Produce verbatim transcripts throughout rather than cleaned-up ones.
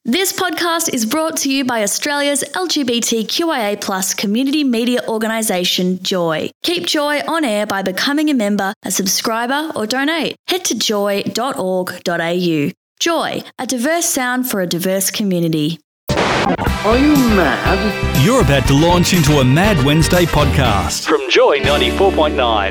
This podcast is brought to you by Australia's L G B T Q I A plus community media organisation, Joy. Keep Joy on air by becoming a member, a subscriber or donate. Head to joy dot org dot a u. Joy, a diverse sound for a diverse community. Are you mad? You're about to launch into a Mad Wednesday podcast from Joy ninety-four point nine.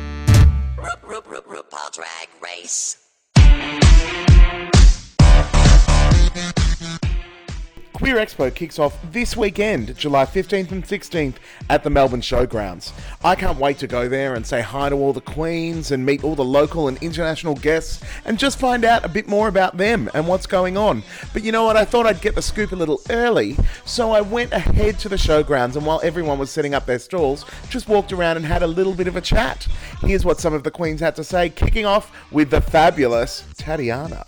RuPaul Drag Race. Queer Expo kicks off this weekend, July fifteenth and sixteenth, at the Melbourne Showgrounds. I can't wait to go there and say hi to all the queens and meet all the local and international guests and just find out a bit more about them and what's going on. But you know what, I thought I'd get the scoop a little early, so I went ahead to the Showgrounds and while everyone was setting up their stalls, just walked around and had a little bit of a chat. Here's what some of the queens had to say, kicking off with the fabulous Tatiana.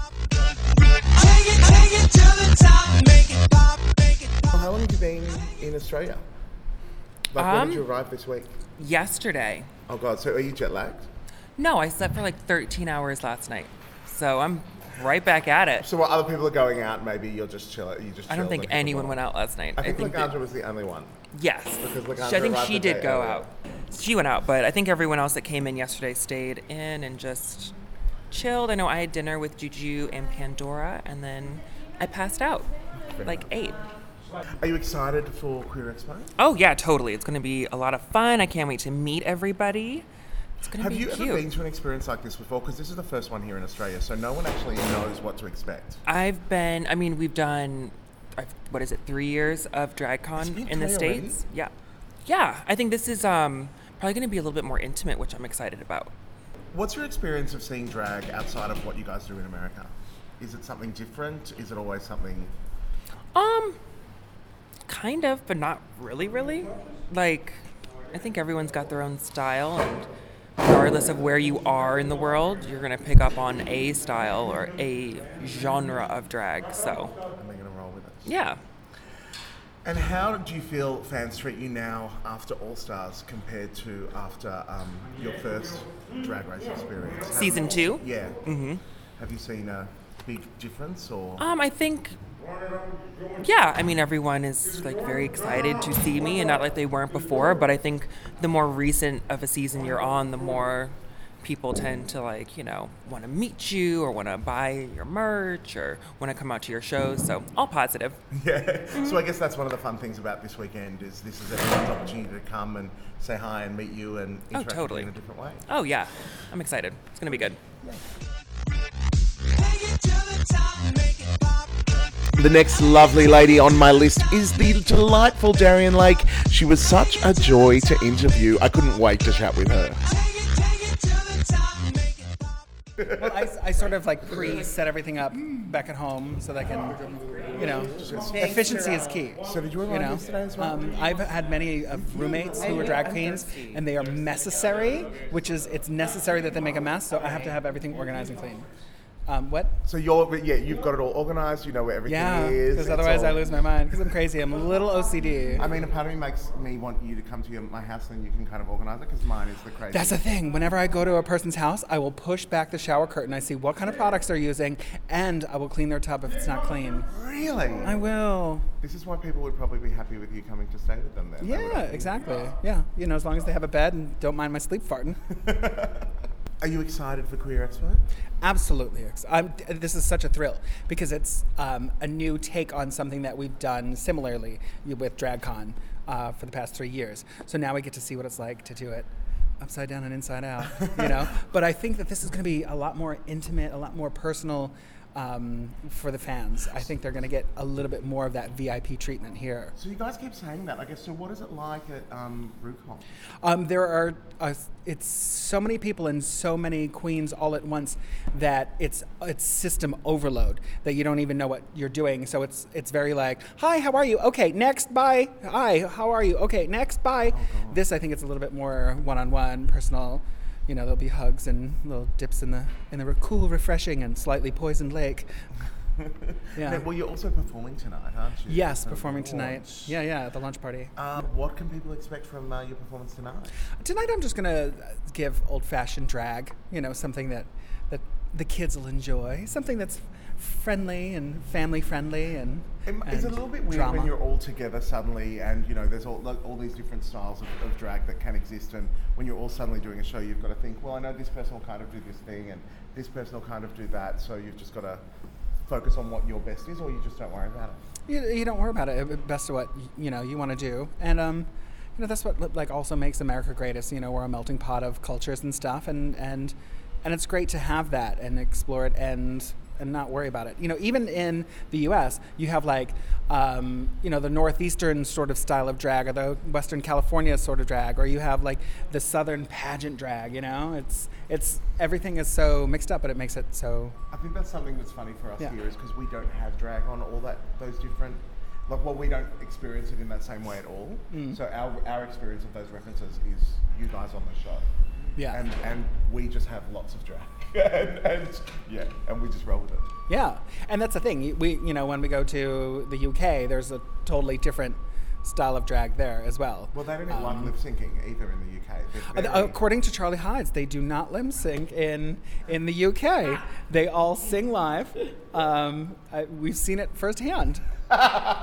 How long have you been in Australia? Like, when Um, did you arrive this week? Yesterday. Oh God, so are you jet lagged? No, I slept for like thirteen hours last night. So I'm right back at it. So while other people are going out, maybe you're just chill. You just. I don't chill think like anyone people went out last night. I think, that- Lagandra was the only one. Yes. Because Lagandra She- I think arrived she a day did go earlier. out. She went out, but I think everyone else that came in yesterday stayed in and just chilled. I know I had dinner with Juju and Pandora, and then I passed out, like eight. Are you excited for Queer Expo? Oh yeah, totally. It's going to be a lot of fun. I can't wait to meet everybody. It's going to Have be you cute. ever been to an experience like this before? Because this is the first one here in Australia, so no one actually knows what to expect. I've been, I mean, we've done, I've, what is it, three years of DragCon in the three already? States. Yeah. Yeah, I think this is um, probably going to be a little bit more intimate, which I'm excited about. What's your experience of seeing drag outside of what you guys do in America? Is it something different? Is it always something... Um, kind of, but not really, really. Like, I think everyone's got their own style, and regardless of where you are in the world, you're going to pick up on a style or a genre of drag, so... And they're going to roll with it. Yeah. And how do you feel fans treat you now after All Stars compared to after um, your first Drag Race experience? Have- Season two? Yeah. Mm-hmm. Have you seen a big difference or? Um, I think, yeah, I mean, everyone is like very excited to see me and not like they weren't before, but I think the more recent of a season you're on, the more people tend to like, you know, want to meet you or want to buy your merch or want to come out to your shows. So all positive. Yeah. So I guess that's one of the fun things about this weekend is this is everyone's opportunity to come and say hi and meet you and Oh, interact totally. with you in a different way. Oh yeah, I'm excited. It's going to be good. The next lovely lady on my list is the delightful Darian Lake. She was such a joy to interview. I couldn't wait to chat with her. Well, I, I sort of like pre-set everything up back at home so that I can, you know, efficiency is key. So did you arrive You know, yesterday as well? um, I've had many of roommates who are drag queens, and they are necessary, which is it's necessary that they make a mess. So I have to have everything organized and clean. Um, what? So you're, but yeah, you've got it all organised. You know where everything Yeah, is. because It's otherwise all- I lose my mind. Because I'm crazy. I'm a little O C D. I mean, a part of me makes me want you to come to your, my house, and you can kind of organise it. Because mine is the crazy. That's the thing. Whenever I go to a person's house, I will push back the shower curtain. I see what kind of products they're using, and I will clean their tub if it's not clean. Really? I will. This is why people would probably be happy with you coming to stay with them then. They Yeah, would- exactly. Yeah, you know, as long as they have a bed and don't mind my sleep farting. Are you excited for Queer Expo? Absolutely. I'm, this is such a thrill because it's um, a new take on something that we've done similarly with DragCon uh, for the past three years. So now we get to see what it's like to do it upside down and inside out, you know? But I think that this is going to be a lot more intimate, a lot more personal um, for the fans. I think they're going to get a little bit more of that V I P treatment here. So you guys keep saying that. I guess. So what is it like at um, RuCon? Um, there are uh, it's so many people and so many queens all at once that it's it's system overload that you don't even know what you're doing. So it's it's very like, hi, how are you? Okay, next, bye. Hi, how are you? Okay, next, bye. Oh, This I think it's a little bit more one-on-one, personal. You know, there'll be hugs and little dips in the in the cool, refreshing, and slightly poisoned lake. Yeah. Now, well, you're also performing tonight, aren't you? Yes, At the performing tonight. launch. Yeah, yeah, at the lunch party. Um, what can people expect from uh, your performance tonight? Tonight I'm just gonna give old-fashioned drag. You know, something that that the kids will enjoy. Something that's friendly and family friendly and. It's and a little bit weird drama. when you're all together suddenly, and you know there's all like, all these different styles of, of drag that can exist, and when you're all suddenly doing a show, you've got to think, well, I know this person will kind of do this thing, and this person will kind of do that, so you've just got to focus on what your best is, or you just don't worry about it. You, you don't worry about it. Best of what you know you want to do, and um, you know that's what like also makes America greatest. You know, we're a melting pot of cultures and stuff, and and and it's great to have that and explore it and. and not worry about it. You know, even in the U S, you have like, um, you know, the Northeastern sort of style of drag or the Western California sort of drag, or you have like the Southern pageant drag, you know? It's, it's, everything is so mixed up, but it makes it so... I think that's something that's funny for us Yeah. here is because we don't have drag on all that, those different, like, well, we don't experience it in that same way at all. Mm. So our, our experience of those references is you guys on the show. Yeah. And and we just have lots of drag. and, and yeah, and we just roll with it. Yeah, and that's the thing. We, you know, when we go to the U K, there's a totally different style of drag there as well. Well, they don't um, like lip syncing either in the U K. Very... According to Charlie Hides, they do not lip sync in in the U K. They all sing live. Um, I, we've seen it firsthand. You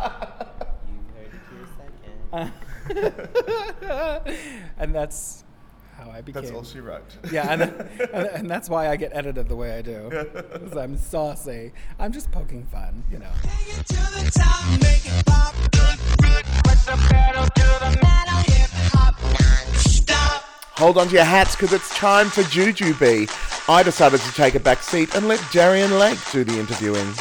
heard it here second. And that's how I became. That's all she wrote. Yeah, and, and, and that's why I get edited the way I do. Because I'm saucy. I'm just poking fun, you know. Hold on to your hats because it's time for Jujubee. I decided to take a back seat and let Darian Lake do the interviewing.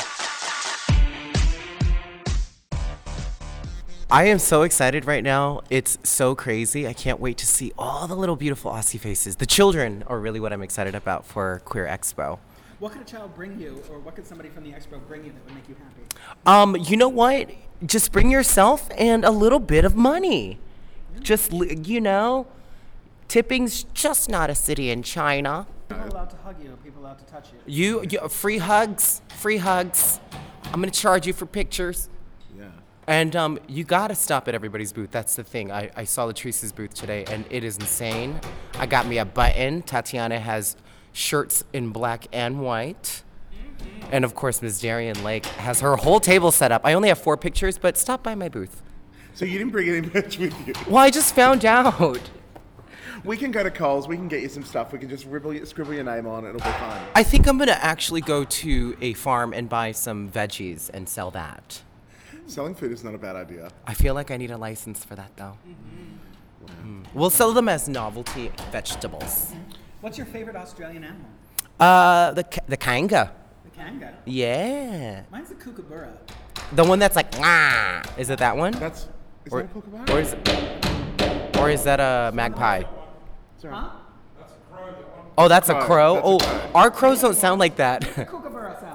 I am so excited right now. It's so crazy. I can't wait to see all the little beautiful Aussie faces. The children are really what I'm excited about for Queer Expo. What could a child bring you, or what could somebody from the expo bring you that would make you happy? Um, you know what? Just bring yourself and a little bit of money. Yeah. Just, you know, tipping's just not a city in China. People allowed to hug you, people allowed to touch you. You, you free hugs, free hugs. I'm gonna charge you for pictures. And um, you gotta stop at everybody's booth. That's the thing. I, I saw Latrice's booth today, and it is insane. I got me a button. Tatiana has shirts in black and white. And of course, Miz Darian Lake has her whole table set up. I only have four pictures, but stop by my booth. So you didn't bring any merch with you? Well, I just found out. We can go to Coles. We can get you some stuff. We can just scribble, scribble your name on it. It'll be fine. I think I'm gonna actually go to a farm and buy some veggies and sell that. Selling food is not a bad idea. I feel like I need a license for that, though. Mm-hmm. Wow. Mm. We'll sell them as novelty vegetables. What's your favorite Australian animal? Uh, the the kanga. The kanga? Yeah. Mine's the kookaburra. The one that's like, ah. Is it that one? That's, is or, that a kookaburra? Or is, it, or is that a magpie? Sorry. Huh? That's a crow. Oh, that's a crow? That's oh, a crow. Our crows don't sound like that. Kookaburra sound.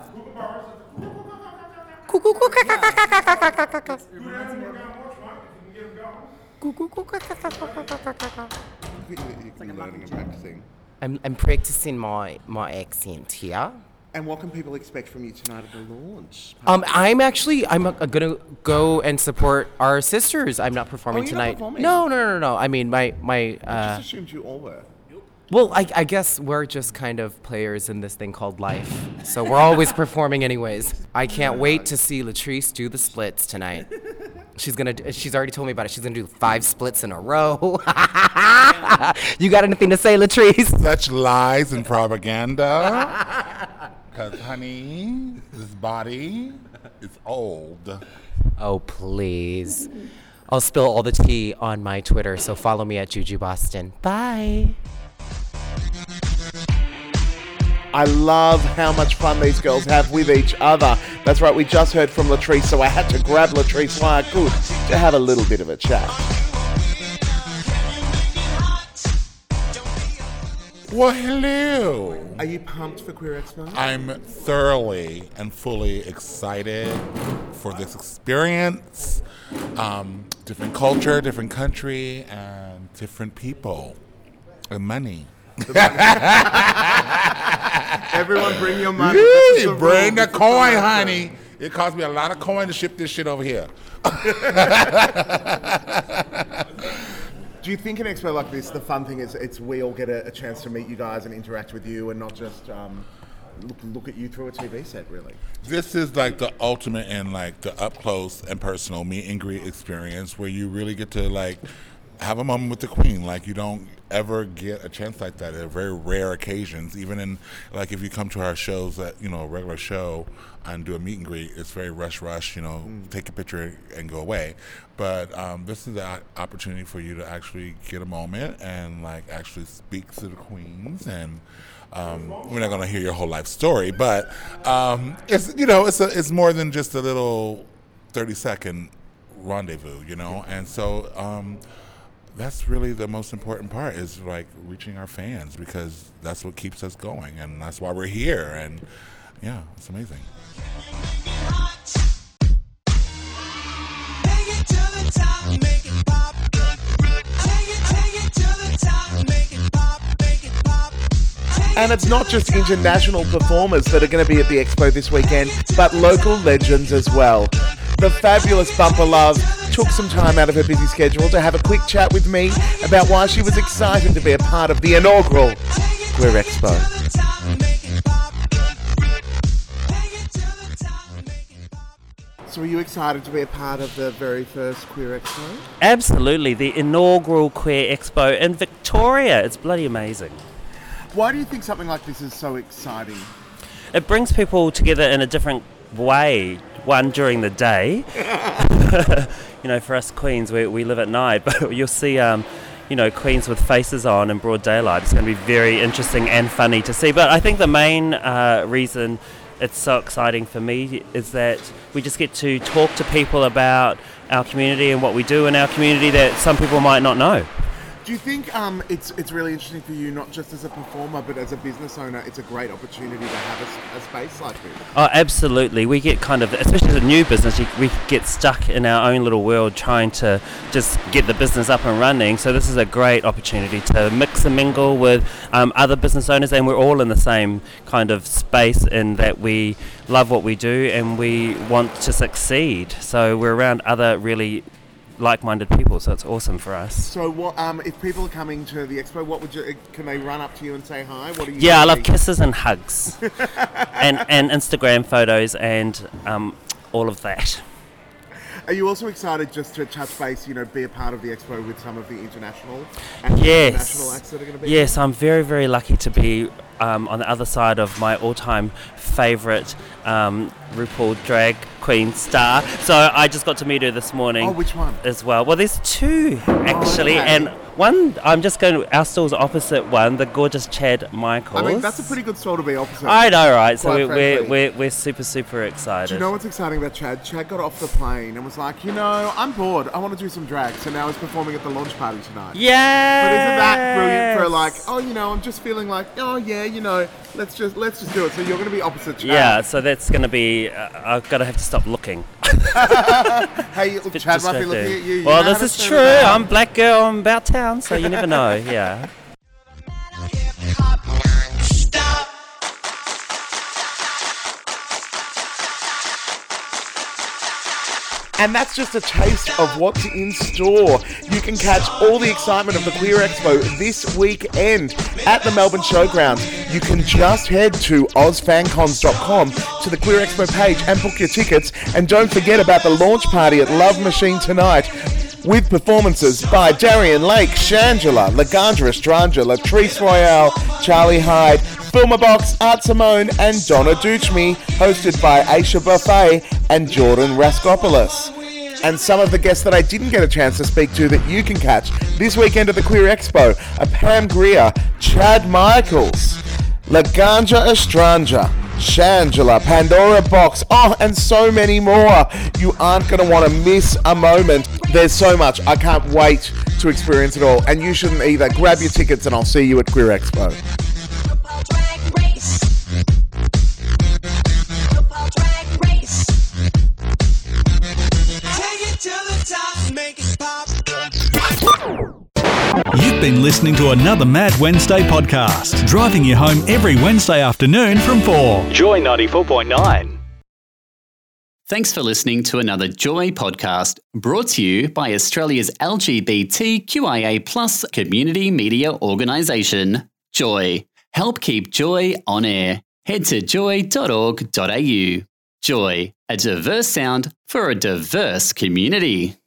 I'm I'm practicing my my accent here. And what can people expect from you tonight at the launch? Um, I'm actually I'm uh, gonna go and support our sisters. I'm not performing oh, you're tonight. Not performing? No, no, no, no. I mean, my my. Uh, I just assumed you all were. Well, I, I guess we're just kind of players in this thing called life. So we're always performing anyways. I can't wait to see Latrice do the splits tonight. She's gonna. She's already told me about it. She's gonna do five splits in a row. You got anything to say, Latrice? Such lies and propaganda. Because, honey, this body is old. Oh, please. I'll spill all the tea on my Twitter, so follow me at Juju Boston. Bye. I love how much fun these girls have with each other. That's right, we just heard from Latrice, so I had to grab Latrice while I could to have a little bit of a chat. Well, hello. Are you pumped for Queer Expo? I'm thoroughly and fully excited for this experience. Um, different culture, different country, and different people. And money. Everyone bring your money. Yee, bring the coin, honey. It cost me a lot of coin to ship this shit over here. Do you think an expo like this, the fun thing is it's we all get a, a chance to meet you guys and interact with you and not just, um, look, look at you through a T V set, really. This is like the ultimate in like the up close and personal meet and greet experience where you really get to like have a moment with the queen. Like you don't ever get a chance like that at very rare occasions. Even in like if you come to our shows at you know a regular show and do a meet and greet, it's very rush rush. You know, mm. take a picture and go away. But um, this is the opportunity for you to actually get a moment and like actually speak to the queens. And um, we're not going to hear your whole life story, but um, it's you know it's a, it's more than just a little thirty second rendezvous. You know, and so. Um, That's really the most important part is like reaching our fans because that's what keeps us going and that's why we're here and yeah, it's amazing. And it's not just international performers that are going to be at the Expo this weekend, but local legends as well. The fabulous Bumper Love took some time out of her busy schedule to have a quick chat with me about why she was excited to be a part of the inaugural Queer Expo. So are you excited to be a part of the very first Queer Expo? Absolutely, the inaugural Queer Expo in Victoria. It's bloody amazing. Why do you think something like this is so exciting? It brings people together in a different way. One, during the day. You know, for us queens, we, we live at night, but you'll see, um, you know, queens with faces on in broad daylight. It's going to be very interesting and funny to see. But I think the main uh, reason it's so exciting for me is that we just get to talk to people about our community and what we do in our community that some people might not know. Do you think um, it's it's really interesting for you, not just as a performer, but as a business owner, it's a great opportunity to have a, a space like this? Oh, absolutely. We get kind of, especially as a new business, you, we get stuck in our own little world trying to just get the business up and running. So this is a great opportunity to mix and mingle with um, other business owners, and we're all in the same kind of space in that we love what we do and we want to succeed. So we're around other really like-minded people, so it's awesome for us. So what um if people are coming to the expo, what would you can they run up to you and say hi? What are you Yeah, I love kisses and hugs. and and Instagram photos and um all of that. Are you also excited just to touch base, you know, be a part of the expo with some of the international and yes. international acts that are going to be Yes, there? I'm very, very lucky to be um, on the other side of my all-time favourite um, RuPaul drag queen star. So I just got to meet her this morning. Oh, which one? As well. Well, there's two, actually. Oh, okay. And one, I'm just going to, our stall's opposite one, the gorgeous Chad Michaels. I mean, that's a pretty good stall to be opposite. I know, right? So we're, we're, frankly. we're, we're super, super excited. Do you know what's exciting about Chad? Chad got off the plane and was like, you know, I'm bored. I want to do some drag. So now he's performing at the launch party tonight. Yeah. But isn't that brilliant for like, oh, you know, I'm just feeling like, oh yeah, you know, let's just let's just do it. So you're going to be opposite Chad. Yeah. So that's going to be. Uh, I've got to have to stop looking. Hey, look, Chad might be looking at you. you well, know this is true. I'm black girl. I'm about town, so you never know. Yeah. And that's just a taste of what's in store. You can catch all the excitement of the Queer Expo this weekend at the Melbourne Showgrounds. You can just head to oz fan cons dot com to the Queer Expo page and book your tickets. And don't forget about the launch party at Love Machine tonight, with performances by Darian Lake, Shangela, Lagandra Estranja, Latrice Royale, Charlie Hyde, Filma Box, Art Simone, and Donna Duchme, hosted by Aisha Buffet and Jordan Raskopoulos. And some of the guests that I didn't get a chance to speak to that you can catch this weekend at the Queer Expo are Pam Grier, Chad Michaels, Lagandra Estranja, Shangela, Pandora Box, oh, and so many more. You aren't going to want to miss a moment. There's so much. I can't wait to experience it all. And you shouldn't either. Grab your tickets and I'll see you at Queer Expo. You've been listening to another Mad Wednesday podcast, driving you home every Wednesday afternoon from four. Joy ninety-four point nine. Thanks for listening to another Joy podcast brought to you by Australia's L G B T Q I A plus community media organisation, Joy. Help keep Joy on air. head to joy dot org dot a u. Joy, a diverse sound for a diverse community.